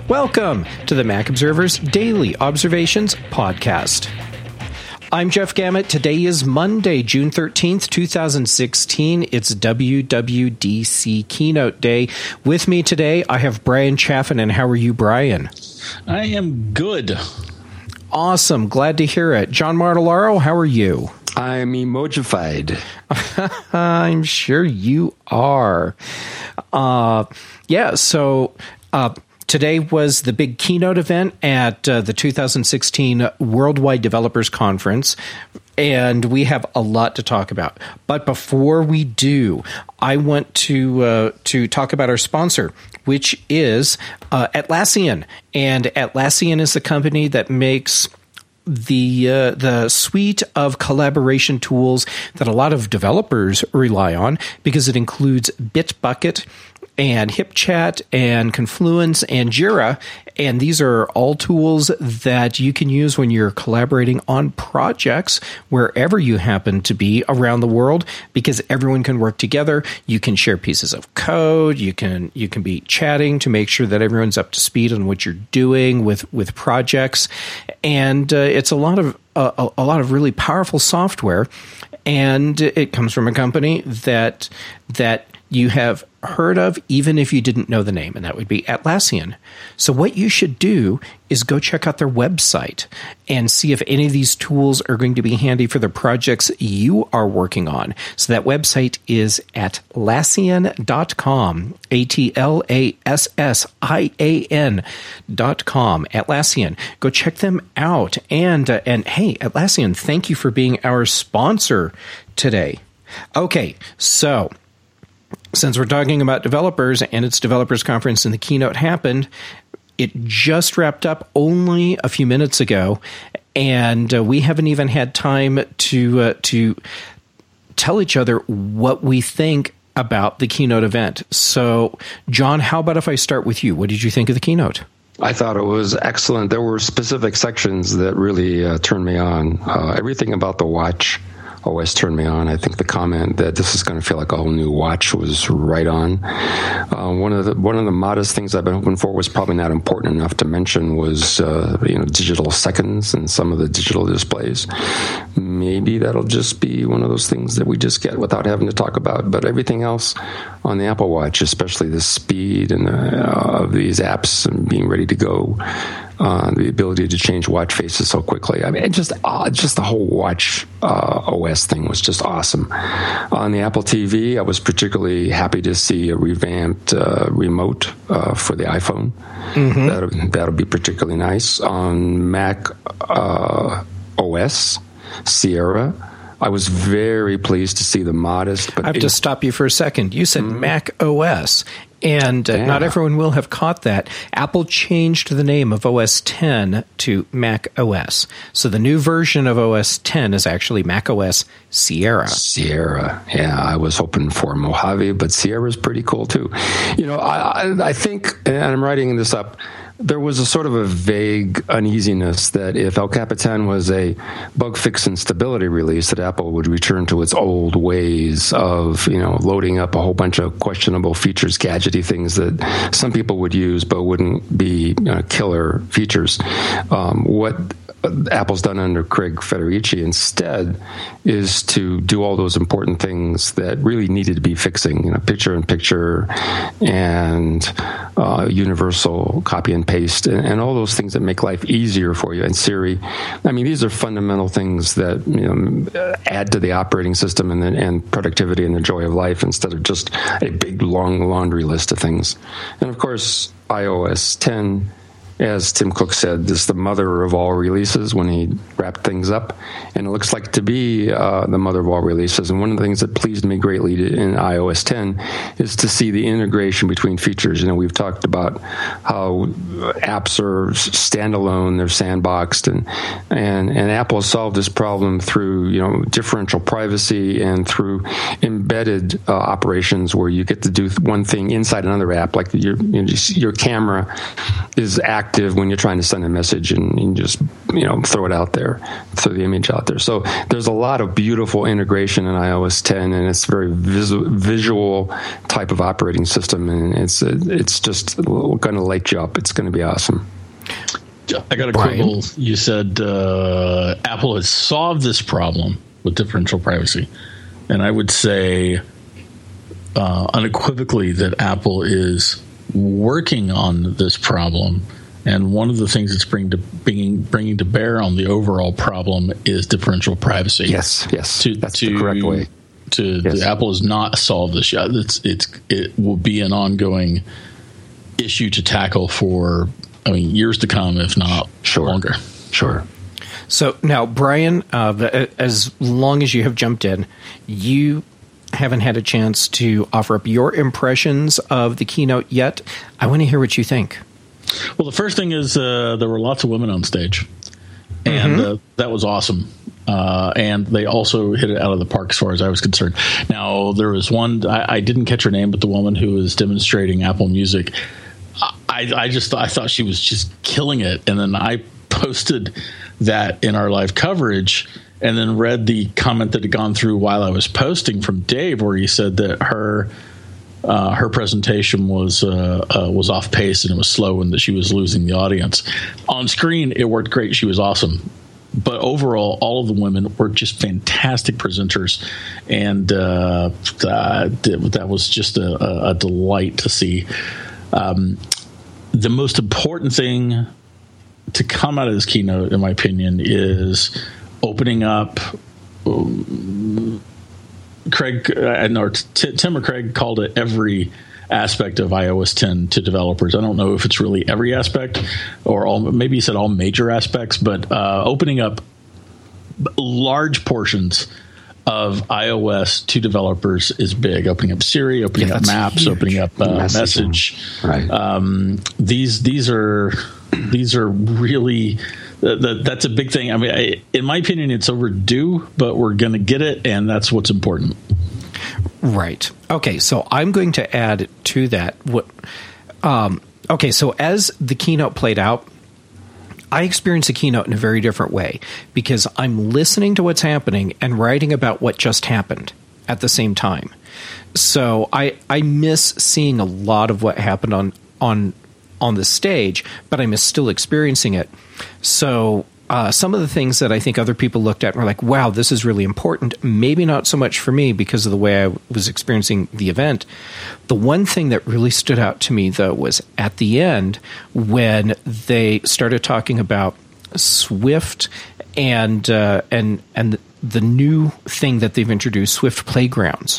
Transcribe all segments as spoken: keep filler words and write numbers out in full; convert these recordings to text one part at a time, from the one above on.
Welcome to the Mac Observer's Daily Observations Podcast. I'm Jeff Gamet. Today is Monday, June thirteenth, twenty sixteen. It's W W D C Keynote Day. With me today, I have Brian Chaffin. And how are you, Brian? I am good. Awesome. Glad to hear it. John Martellaro, how are you? I'm emojified. I'm sure you are. Uh, yeah, so uh, today was the big keynote event at uh, the two thousand sixteen Worldwide Developers Conference, and we have a lot to talk about. But before we do, I want to uh, to talk about our sponsor, which is uh, Atlassian. And Atlassian is the company that makes the uh, the suite of collaboration tools that a lot of developers rely on, because it includes Bitbucket and HipChat and Confluence and Jira. And these are all tools that you can use when you're collaborating on projects wherever you happen to be around the world, because everyone can work together. You can share pieces of code. You can you can be chatting to make sure that everyone's up to speed on what you're doing with, with projects. And uh, it's a lot of uh, a lot of really powerful software. And it comes from a company that that you have heard of, even if you didn't know the name, and that would be Atlassian. So what you should do is go check out their website and see if any of these tools are going to be handy for the projects you are working on. So that website is Atlassian dot com, A T L A S S I A N dot com, Atlassian. Go check them out. And, uh, and hey, Atlassian, thank you for being our sponsor today. Okay, so since we're talking about developers and it's Developers Conference and the keynote happened, it just wrapped up only a few minutes ago, and uh, we haven't even had time to uh, to tell each other what we think about the keynote event. So, John, how about if I start with you? What did you think of the keynote? I thought it was excellent. There were specific sections that really uh, turned me on. Uh, everything about the watch always turned me on. I think the comment that this is going to feel like a whole new watch was right on. Uh, one of the one of the modest things I've been hoping for was probably not important enough to mention was uh, you know digital seconds and some of the digital displays. Maybe that'll just be one of those things that we just get without having to talk about. But everything else on the Apple Watch, especially the speed and the, uh, of these apps and being ready to go. Uh, the ability to change watch faces so quickly. I mean, it just uh, just the whole watch uh, O S thing was just awesome. On the Apple T V, I was particularly happy to see a revamped uh, remote uh, for the iPhone. Mm-hmm. That'll, that'll be particularly nice. On Mac uh, O S, Sierra, I was very pleased to see the modest. But I have it, to stop you for a second. You said mm-hmm. Mac O S, and uh, yeah. not everyone will have caught that. Apple changed the name of O S ten to Mac O S. So the new version of O S ten is actually Mac O S Sierra. Sierra. Yeah, I was hoping for Mojave, but Sierra's pretty cool too. You know, I, I, I think, and I'm writing this up, there was a sort of a vague uneasiness that if El Capitan was a bug fix and stability release, that Apple would return to its old ways of, you know, loading up a whole bunch of questionable features, gadgety things that some people would use but wouldn't be you know, killer features. Um, what Apple's done under Craig Federici instead is to do all those important things that really needed to be fixing, you know, picture-in-picture and uh, universal copy and paste and, and all those things that make life easier for you. And Siri, I mean, these are fundamental things that you know, add to the operating system and, the, and productivity and the joy of life instead of just a big, long laundry list of things. And, of course, i O S ten, as Tim Cook said, is the mother of all releases when he wrapped things up. And it looks like to be uh, the mother of all releases. And one of the things that pleased me greatly to, in i O S ten is to see the integration between features. You know, we've talked about how apps are standalone, they're sandboxed, and and, and Apple has solved this problem through, you know, differential privacy and through embedded uh, operations where you get to do one thing inside another app, like your, you know, your camera is active active when you're trying to send a message and you just, you know, throw it out there, throw the image out there. So there's a lot of beautiful integration in i O S ten, and it's a very visual, visual type of operating system, and it's it's just going to light you up. It's going to be awesome. I got a quibble. You said uh, Apple has solved this problem with differential privacy, and I would say uh, unequivocally that Apple is working on this problem. And one of the things it's bringing to bringing, bringing to bear on the overall problem is differential privacy. Yes, yes, to, that's to, the correct way. To yes. the, Apple has not solved this yet. It's it's it will be an ongoing issue to tackle for, I mean, years to come, if not sure. longer. Sure. So now, Brian, uh, as long as you have jumped in, you haven't had a chance to offer up your impressions of the keynote yet. I want to hear what you think. Well, the first thing is uh, there were lots of women on stage, and mm-hmm. uh, that was awesome. Uh, and they also hit it out of the park as far as I was concerned. Now, there was one, I, I didn't catch her name, but the woman who was demonstrating Apple Music, I, I just I thought she was just killing it. And then I posted that in our live coverage, and then read the comment that had gone through while I was posting from Dave, where he said that her uh, her presentation was uh, uh, was off pace and it was slow and that she was losing the audience. On screen, it worked great. She was awesome. But overall, all of the women were just fantastic presenters, and uh, uh, that was just a, a, a delight to see. Um, the most important thing to come out of this keynote, in my opinion, is opening up. Um, Craig, uh, or T- Tim or Craig called it every aspect of i O S ten to developers. I don't know if it's really every aspect, or all, maybe he said all major aspects, but uh, opening up large portions of iOS to developers is big. Opening up Siri, opening yeah, up Maps, huge. opening up uh, Message. Right. Um, these these are these are really. The, the, that's a big thing. I mean, I, in my opinion, it's overdue, but we're going to get it, and that's what's important. Right. Okay, so I'm going to add to that. What? Um, okay, so as the keynote played out, I experienced the keynote in a very different way because I'm listening to what's happening and writing about what just happened at the same time. So I I miss seeing a lot of what happened on on on the stage, but I'm still experiencing it. So uh, some of the things that I think other people looked at were like, wow, this is really important. Maybe not so much for me because of the way I was experiencing the event. The one thing that really stood out to me, though, was at the end when they started talking about Swift and uh, and and the new thing that they've introduced, Swift Playgrounds,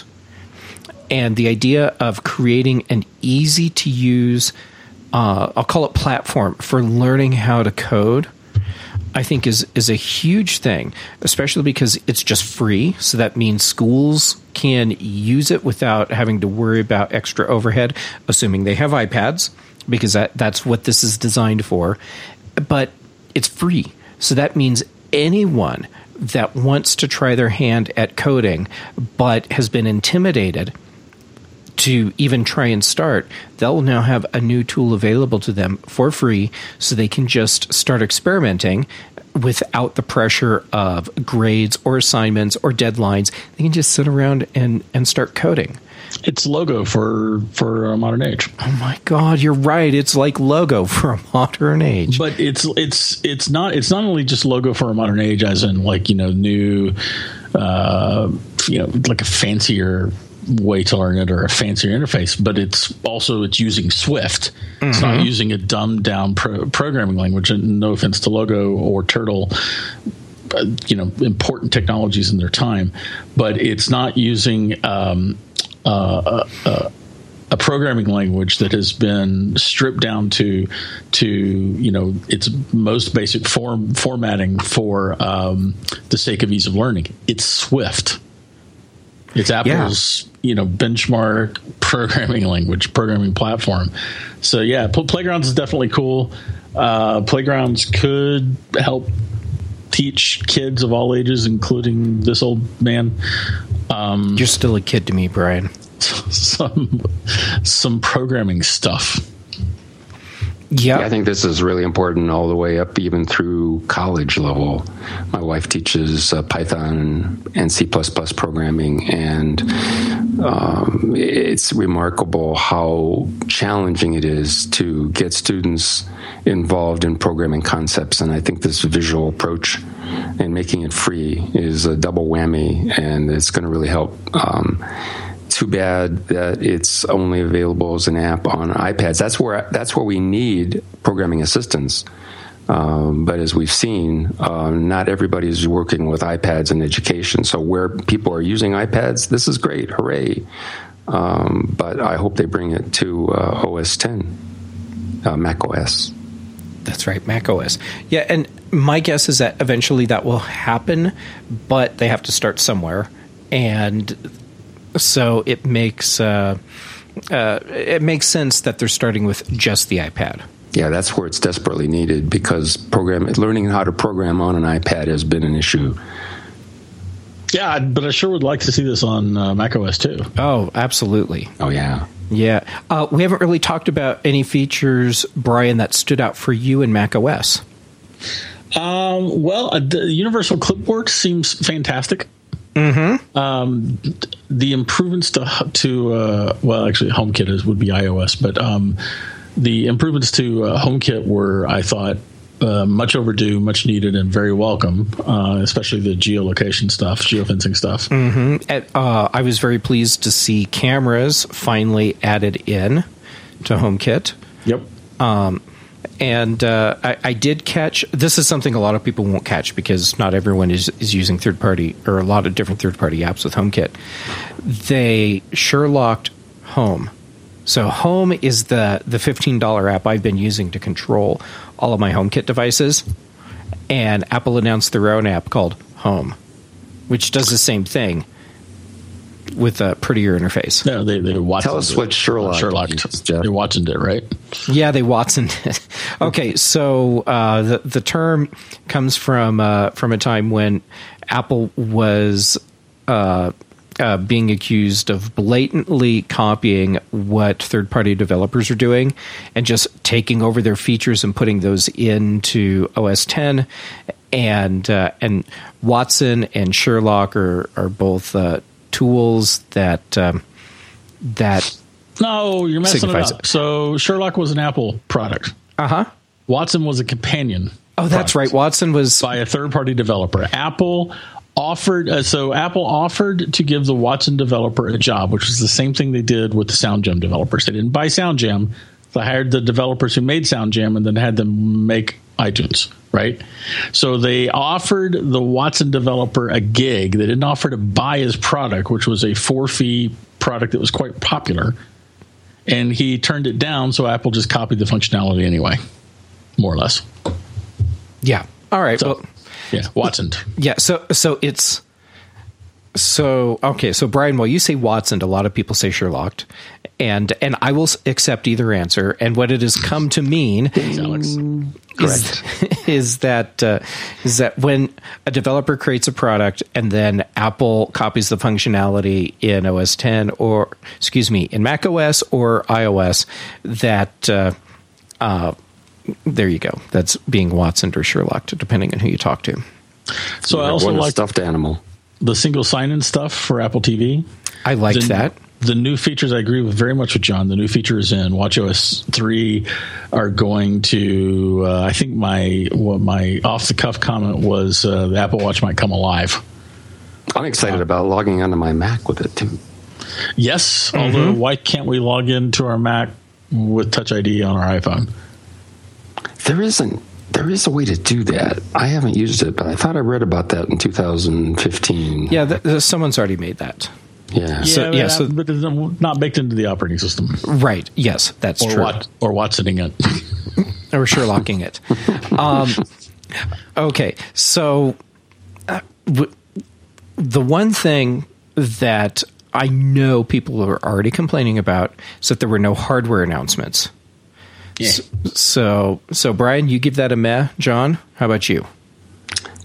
and the idea of creating an easy-to-use Uh, I'll call it platform for learning how to code, I think is is a huge thing, especially because it's just free. So that means schools can use it without having to worry about extra overhead, assuming they have iPads, because that, that's what this is designed for. But it's free. So that means anyone that wants to try their hand at coding but has been intimidated to even try and start, they'll now have a new tool available to them for free so they can just start experimenting without the pressure of grades or assignments or deadlines. They can just sit around and, and start coding. It's Logo for, for a modern age. Oh my God, you're right. It's like Logo for a modern age. But it's it's it's not it's not only just Logo for a modern age, as in like, you know, new, uh, you know, like a fancier way to learn it or a fancier interface, but it's also it's using Swift. Mm-hmm. It's not using a dumbed down pro- programming language. And no offense to Logo or Turtle, uh, you know, important technologies in their time, but it's not using um, uh, uh, a programming language that has been stripped down to to you know its most basic form formatting for um, the sake of ease of learning. It's Swift. It's Apple's, yeah. you know, benchmark programming language, programming platform. So yeah, Playgrounds is definitely cool. Uh, Playgrounds could help teach kids of all ages, including this old man. Um, You're still a kid to me, Brian. Some some programming stuff. Yep. Yeah, I think this is really important all the way up, even through college level. My wife teaches uh, Python and C plus plus programming, and um, it's remarkable how challenging it is to get students involved in programming concepts. And I think this visual approach and making it free is a double whammy, and it's going to really help. Um, Too bad that it's only available as an app on iPads. That's where that's where we need programming assistance. Um, but as we've seen, uh, not everybody is working with iPads in education. So where people are using iPads, this is great, hooray! Um, but I hope they bring it to uh, O S ten, uh, Mac O S. That's right, Mac O S. Yeah, and my guess is that eventually that will happen, but they have to start somewhere, and so it makes uh, uh, it makes sense that they're starting with just the iPad. Yeah, that's where it's desperately needed, because program learning how to program on an iPad has been an issue. Yeah, but I sure would like to see this on uh, macOS too. Oh, absolutely. Oh, yeah. Yeah. Uh, we haven't really talked about any features, Brian, that stood out for you in macOS. Um, well, uh, the Universal Clipboard seems fantastic. Mm-hmm. Um, the improvements to to uh, well, actually, HomeKit is would be iOS, but um, the improvements to uh, HomeKit were, I thought, uh, much overdue, much needed, and very welcome. Uh, especially the geolocation stuff, geofencing stuff. Mm-hmm. And, uh, I was very pleased to see cameras finally added in to HomeKit. Yep. Um, And uh, I, I did catch, this is something a lot of people won't catch because not everyone is, is using third-party, or a lot of different third-party apps with HomeKit. They Sherlocked Home. So Home is the, the fifteen dollars app I've been using to control all of my HomeKit devices. And Apple announced their own app called Home, which does the same thing with a prettier interface. No, they they Watson Tell us what Sherlock Sherlock is, Jeff. They Watsoned it, right? Yeah, they Watsoned it. Okay, so uh, the the term comes from uh, from a time when Apple was uh, uh, being accused of blatantly copying what third party developers are doing and just taking over their features and putting those into O S ten. And uh, and Watson and Sherlock are are both Uh, tools that um, that no, you're messing it up. It. So Sherlock was an Apple product. Uh huh. Watson was a companion. Oh, that's right. Watson was by a third-party developer. Apple offered, uh, so Apple offered to give the Watson developer a job, which was the same thing they did with the SoundJam developers. They didn't buy SoundJam. They hired the developers who made SoundJam and then had them make iTunes, right? So they offered the Watson developer a gig. They didn't offer to buy his product, which was a four-fee product that was quite popular. And he turned it down, so Apple just copied the functionality anyway, more or less. Yeah. All right. So, well, yeah, Watson. Yeah. So so it's so okay. So Brian, while you say Watson, a lot of people say Sherlocked, and and I will accept either answer. And what it has come to mean Alex. is, is that uh, is that when a developer creates a product and then Apple copies the functionality in O S ten or excuse me in Mac O S or iOS, that uh, uh, there you go. That's being Watsoned or Sherlocked, depending on who you talk to. So I also like stuffed animal. The single sign-in stuff for Apple T V. I liked the, that. The new features, I agree with very much with John. The new features in watchOS three are going to. Uh, I think my what my off-the-cuff comment was uh, the Apple Watch might come alive. I'm excited uh, about logging onto my Mac with it too. Yes, mm-hmm. although why can't we log into our Mac with Touch I D on our iPhone? There isn't. There is a way to do that. I haven't used it, but I thought I read about that in two thousand fifteen. Yeah, th- th- someone's already made that. Yeah. Yeah, so, but, yeah, so, but it's not baked into the operating system. Right. Yes, that's or true. Wat- or Watsoning it. Or Sherlocking it. Um, okay, so uh, w- the one thing that I know people are already complaining about is that there were no hardware announcements. Yeah. So, so, Brian, you give that a meh. John, how about you?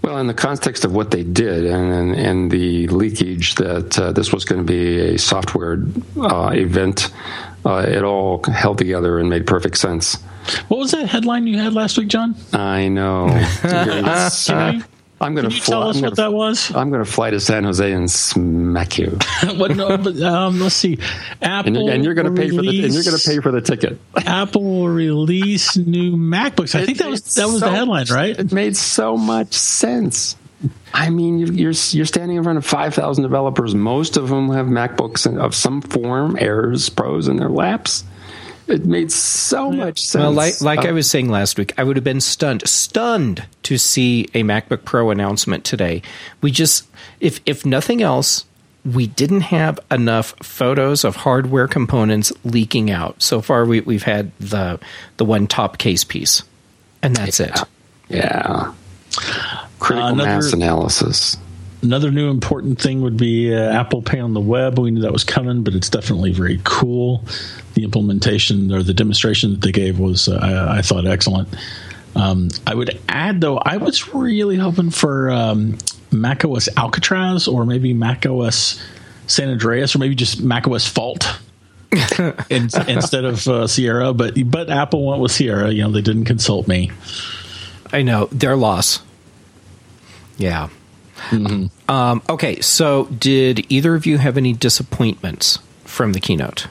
Well, in the context of what they did and and, and the leakage that uh, this was going to be a software uh, event, uh, it all held together and made perfect sense. What was that headline you had last week, John? I know. uh, I'm going to fly, tell us I'm what gonna, that was? I'm going to fly to San Jose and smack you. What, no, but, um, let's see. Apple and you're, and you're going to pay for the and you're going to pay for the ticket. Apple will release new MacBooks. I it think that was that was so, the headline, right? It made so much sense. I mean, you're you're standing in front of five thousand developers, most of whom have MacBooks of some form, Airs, Pros in their laps. It made so much sense. Well, like, like uh, I was saying last week, I would have been stunned, stunned to see a MacBook Pro announcement today. We just, if if nothing else, we didn't have enough photos of hardware components leaking out. So far, we, we've had the the one top case piece, and that's yeah. it. Yeah. Critical uh, another, mass analysis. Another new important thing would be uh, Apple Pay on the web. We knew that was coming, but it's definitely very cool. The implementation or the demonstration that they gave was, uh, I, I thought, excellent. Um, I would add, though, I was really hoping for um, macOS Alcatraz or maybe macOS San Andreas or maybe just macOS Fault in, instead of uh, Sierra. But but Apple went with Sierra. You know, they didn't consult me. I know, their loss. Yeah. Mm-hmm. Um, okay, so did either of you have any disappointments from the keynote?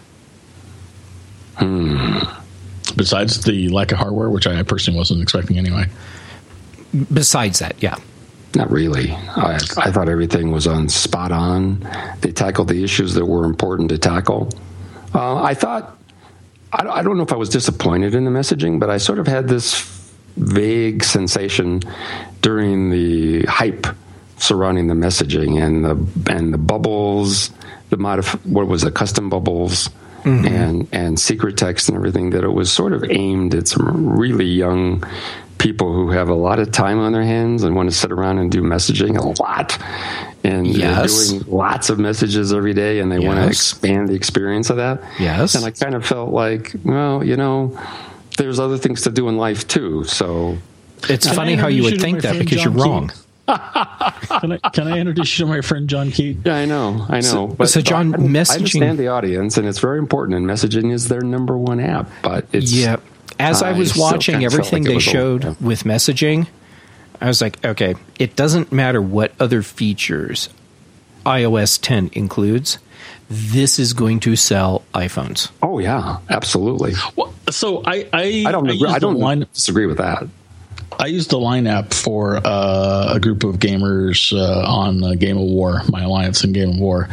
Hmm. Besides the lack of hardware, which I personally wasn't expecting anyway. Besides that, yeah. Not really. I, I thought everything was on spot on. They tackled the issues that were important to tackle. Uh, I thought, I, I don't know if I was disappointed in the messaging, but I sort of had this vague sensation during the hype surrounding the messaging and the and the bubbles, the modif- what was it, custom bubbles, mm-hmm. and and secret text and everything, that it was sort of aimed at some really young people who have a lot of time on their hands and want to sit around and do messaging a lot, and yes. they're doing lots of messages every day, and they yes. want to expand the experience of that. Yes, and I kind of felt like, well, you know, there's other things to do in life too. So it's funny how you would think that because John you're wrong. Keat. can, I, can I introduce you to my friend John Keat? Yeah, I know, I know. So, but so John, I, messaging. I understand the audience, and it's very important, and messaging is their number one app. But it's yeah. As I was I watching kind of everything like they showed old, yeah. with messaging, I was like, okay, it doesn't matter what other features i O S ten includes. This is going to sell iPhones. Oh yeah, absolutely. Well, so I I, I don't I, agree, I don't line, disagree with that. I used the Line app for uh, a group of gamers uh, on uh, Game of War, my alliance in Game of War.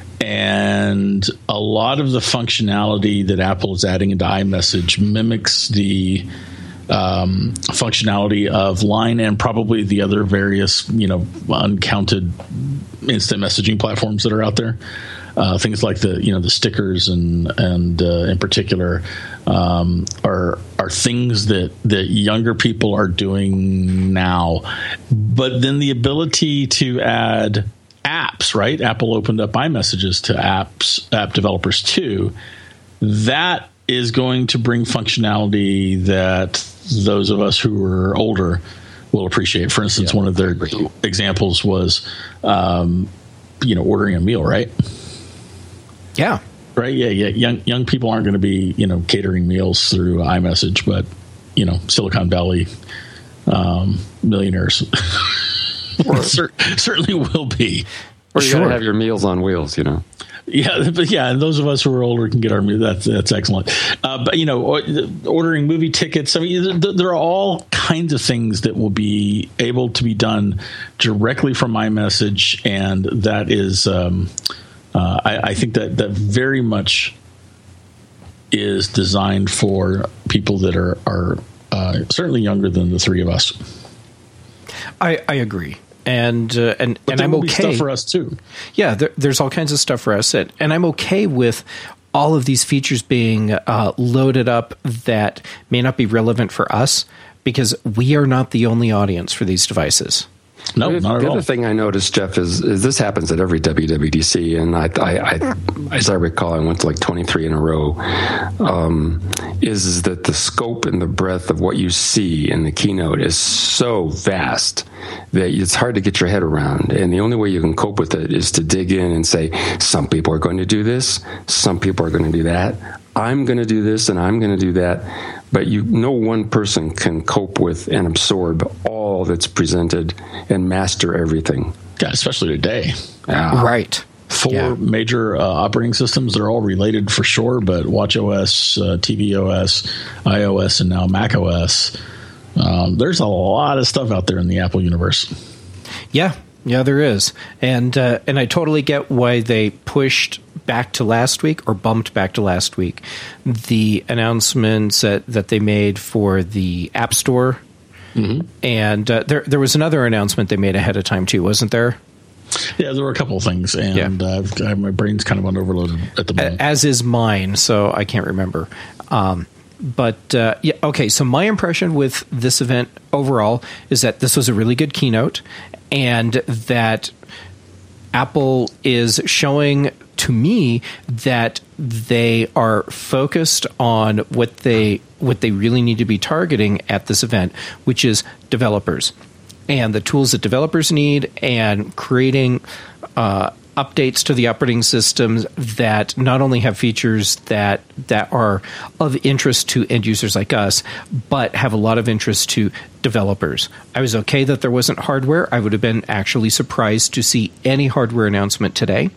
And a lot of the functionality that Apple is adding into iMessage mimics the um, functionality of Line and probably the other various, you know, uncounted instant messaging platforms that are out there. Uh, things like the, you know, the stickers and and uh, in particular um, are are things that that younger people are doing now. But then the ability to add apps, right? Apple opened up iMessages to apps, app developers too. That is going to bring functionality that those of us who are older will appreciate. For instance, yeah, one of their examples was, um, you know, ordering a meal, right? Yeah. Right. Yeah. Yeah. Young young people aren't going to be, you know, catering meals through iMessage, but, you know, Silicon Valley um, millionaires or, cer- certainly will be. Or you sure. gotta have your meals on wheels, you know. Yeah, but yeah, and those of us who are older can get our meals. That's that's excellent. Uh, but you know, ordering movie tickets. I mean, there are all kinds of things that will be able to be done directly from iMessage, and that is. Um, Uh, I, I think that, that very much is designed for people that are, are uh, certainly younger than the three of us. I, I agree. And uh, and, but and I'm will okay. Be stuff for us too. Yeah, there, there's all kinds of stuff for us, and, and I'm okay with all of these features being uh, loaded up that may not be relevant for us because we are not the only audience for these devices. No, the, not at the all. other thing I noticed, Jeff, is, is this happens at every W W D C, and I, I, I, as I recall, I went to like twenty-three in a row. Um, is, is that the scope and the breadth of what you see in the keynote is so vast that it's hard to get your head around, and the only way you can cope with it is to dig in and say, some people are going to do this, some people are going to do that. I'm going to do this, and I'm going to do that. But you, no one person can cope with and absorb all that's presented and master everything. Yeah, especially today. Yeah. Right. Four Yeah. major uh, operating systems. They're all related for sure, but watchOS, uh, tvOS, iOS, and now macOS. Um, there's a lot of stuff out there in the Apple universe. Yeah, yeah, there is, and uh, and I totally get why they pushed back to last week or bumped back to last week the announcements that, that they made for the App Store, mm-hmm. and uh, there there was another announcement they made ahead of time too, wasn't there? Yeah, there were a couple of things, and yeah. uh, I've, I, my brain's kind of on overloaded at the moment. As is mine, so I can't remember. Um, But, uh, yeah, okay, so my impression with this event overall is that this was a really good keynote, and that Apple is showing to me that they are focused on what they what they really need to be targeting at this event, which is developers and the tools that developers need, and creating uh updates to the operating systems that not only have features that that are of interest to end users like us, but have a lot of interest to developers. I was okay that there wasn't hardware. I would have been actually surprised to see any hardware announcement today.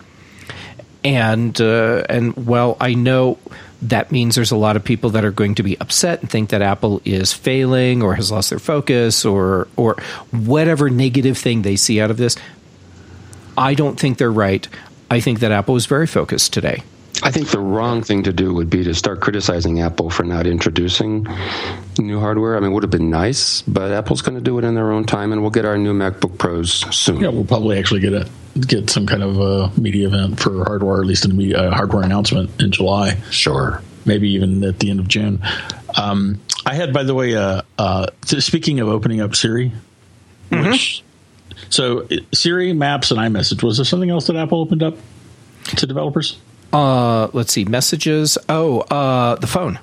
And uh, and well, I know that means there's a lot of people that are going to be upset and think that Apple is failing or has lost their focus or or whatever negative thing they see out of this. I don't think they're right. I think that Apple was very focused today. I think the wrong thing to do would be to start criticizing Apple for not introducing new hardware. I mean, it would have been nice, but Apple's going to do it in their own time, and we'll get our new MacBook Pros soon. Yeah, we'll probably actually get a get some kind of a media event for hardware, or at least a media, uh, hardware announcement in July. Sure. Maybe even at the end of June. Um, I had, by the way, uh, uh, speaking of opening up Siri, mm-hmm. which... So Siri, Maps, and iMessage. Was there something else that Apple opened up to developers? Uh, let's see. Messages. Oh, uh, the phone.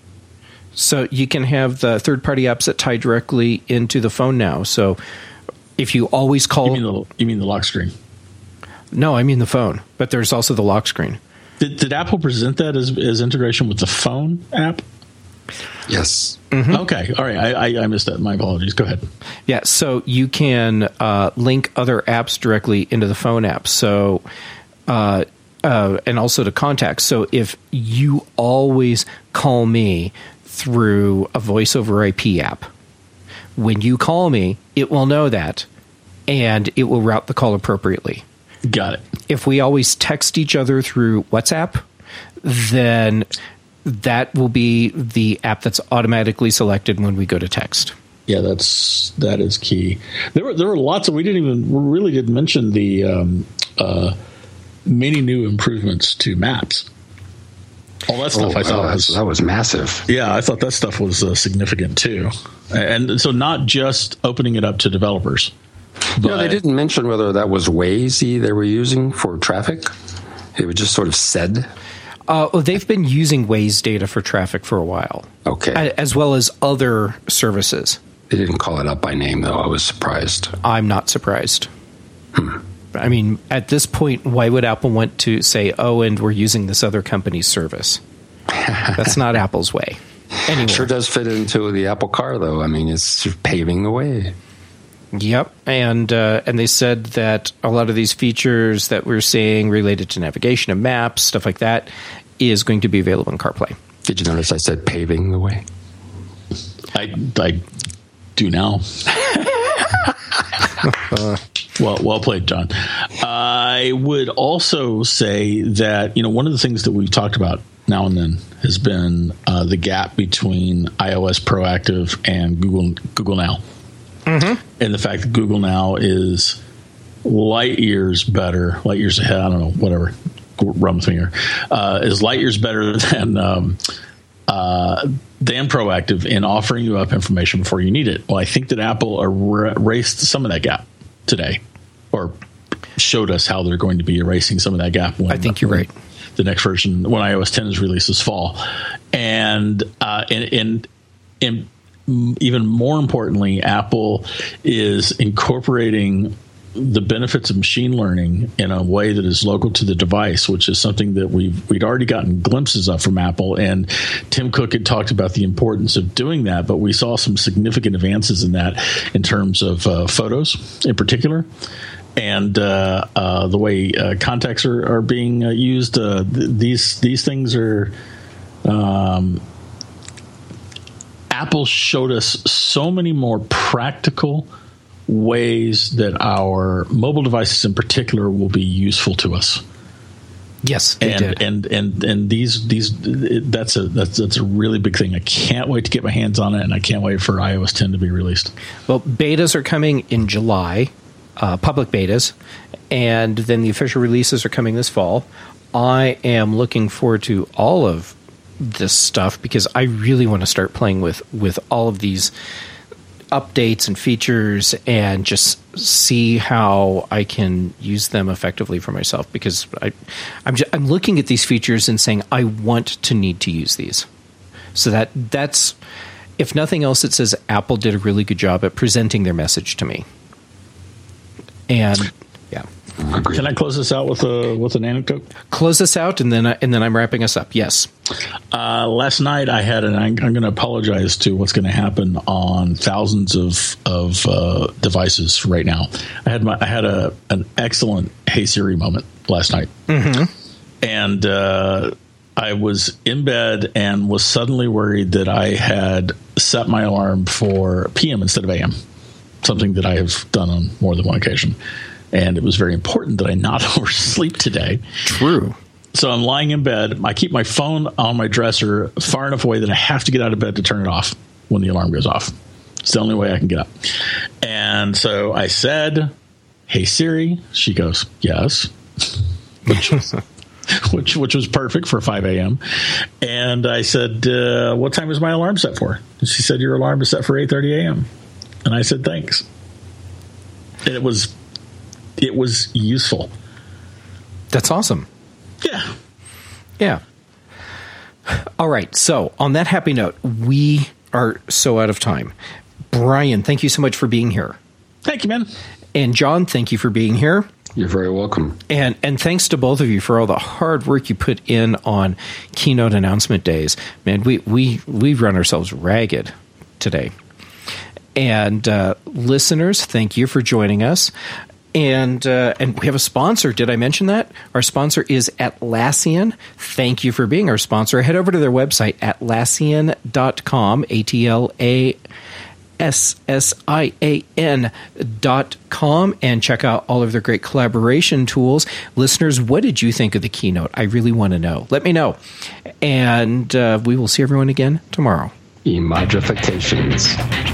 So you can have the third-party apps that tie directly into the phone now. So if you always call... You mean the, you mean the lock screen? No, I mean the phone. But there's also the lock screen. Did, did Apple present that as, as integration with the phone app? Yes. Mm-hmm. Okay. All right. I, I, I missed that. My apologies. Go ahead. Yeah. So you can uh, link other apps directly into the phone app. So, uh, uh, and also to contacts. So if you always call me through a voice over I P app, when you call me, it will know that, and it will route the call appropriately. Got it. If we always text each other through WhatsApp, then that will be the app that's automatically selected when we go to text. Yeah, that's that is key. There were there were lots of we didn't even we really didn't mention the um, uh, many new improvements to Maps. All that stuff oh, I thought oh, was that was massive. Yeah, I thought that stuff was uh, significant too. And so not just opening it up to developers. But no, they didn't mention whether that was Waze they were using for traffic. It was just sort of said. Uh, well, they've been using Waze data for traffic for a while. Okay. As well as other services. They didn't call it up by name, though. I was surprised. I'm not surprised. Hmm. I mean, at this point, why would Apple want to say, oh, and we're using this other company's service? That's not Apple's way. Anyway. Sure does fit into the Apple car, though. I mean, it's paving the way. Yep, and uh, and they said that a lot of these features that we're seeing related to navigation and maps, stuff like that, is going to be available in CarPlay. Did you notice I said paving the way? I, I do now. uh, well, well played, John. I would also say that, you know, one of the things that we've talked about now and then has been uh, the gap between iOS Proactive and Google Google Now. Mm-hmm. And the fact that Google Now is light years better, light years ahead, I don't know, whatever, run with me here, uh, is light years better than um, uh, than Proactive in offering you up information before you need it. Well, I think that Apple erased some of that gap. today, or showed us how they're going to be erasing some of that gap. When, I think you're when right. The next version, when iOS ten is released this fall, and uh, and, and and even more importantly, Apple is incorporating the benefits of machine learning in a way that is local to the device, which is something that we've we'd already gotten glimpses of from Apple. And Tim Cook had talked about the importance of doing that, but we saw some significant advances in that in terms of uh, photos in particular. And uh, uh, the way uh, contacts are, are being uh, used, uh, th- these these things are. Um, Apple showed us so many more practical ways that our mobile devices, in particular, will be useful to us. Yes, they and, did. and and and these these that's a that's that's a really big thing. I can't wait to get my hands on it, and I can't wait for iOS ten to be released. Well, betas are coming in July. Uh, public betas, and then the official releases are coming this fall. I am looking forward to all of this stuff because I really want to start playing with, with all of these updates and features and just see how I can use them effectively for myself, because I, I'm, just, I'm looking at these features and saying I want to need to use these. So that that's, if nothing else, it says Apple did a really good job at presenting their message to me. And yeah, can I close this out with a with an anecdote? Close this out, and then I, and then I'm wrapping us up. Yes. Uh, last night I had, and I'm, I'm going to apologize to what's going to happen on thousands of of uh, devices right now. I had my I had a an excellent Hey Siri moment last night, mm-hmm. and uh, I was in bed and was suddenly worried that I had set my alarm for P M instead of A M. Something that I have done on more than one occasion. And it was very important that I not oversleep today. True. So I'm lying in bed. I keep my phone on my dresser far enough away that I have to get out of bed to turn it off when the alarm goes off. It's the only way I can get up. And so I said, "Hey, Siri." She goes, "Yes." Which, which, which was perfect for five a.m. And I said, uh, "What time is my alarm set for?" And she said, "Your alarm is set for eight thirty a.m. And I said, "Thanks." And it was, it was useful. That's awesome. Yeah. Yeah. All right. So on that happy note, we are so out of time. Brian, thank you so much for being here. Thank you, man. And John, thank you for being here. You're very welcome. And and thanks to both of you for all the hard work you put in on keynote announcement days. Man, we we we run ourselves ragged today. And uh, listeners, thank you for joining us. And uh, and we have a sponsor. Did I mention that? Our sponsor is Atlassian. Thank you for being our sponsor. Head over to their website, atlassian dot com, A T L A S S I A N dot com, and check out all of their great collaboration tools. Listeners, what did you think of the keynote? I really want to know. Let me know. And uh, we will see everyone again tomorrow. Imagifactations.